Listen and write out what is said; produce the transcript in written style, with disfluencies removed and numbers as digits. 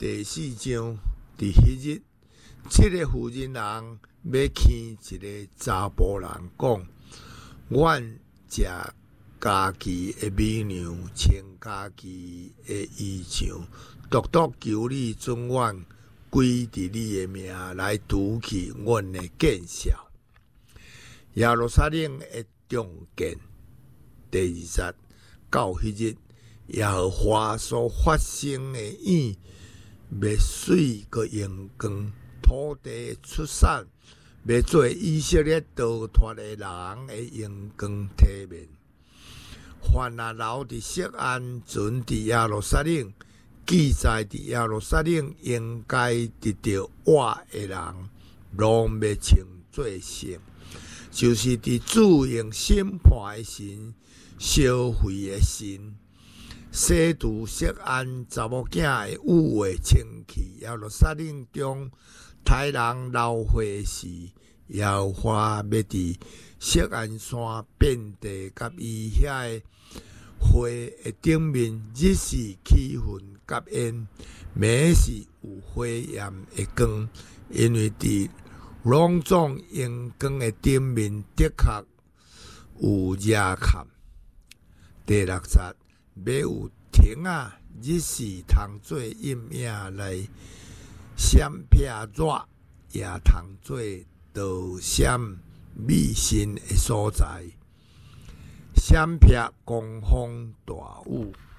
第4章，伫迄日，7个妇人人要见一个查甫人，讲：阮食家己的米粮，穿家己的衣裳，独独求你准阮归伫你的名来拄起阮的见效。耶路撒冷的重建，第20节，到迄日，耶和华所发生的意，要水个阳光，土地出产，要做以色列逃脱的人的阳光体面。凡那留伫锡安，存伫耶路撒冷，记载伫耶路撒冷应该得到活的人，拢要称作圣，就是伫主用审判的神，烧毁的神。洗除锡安查某囝的污秽清气，耶路撒冷中太人流血时，耶和华要伫锡安山遍地甲伊遐的花的顶面，日时起云甲烟，暝是有火焰的光，因为伫隆重阳光的顶面，的确有热坎。第6节，要有亭啊，日时通做阴影来闪避热，也通做导闪美心的所在，闪避狂风大雨。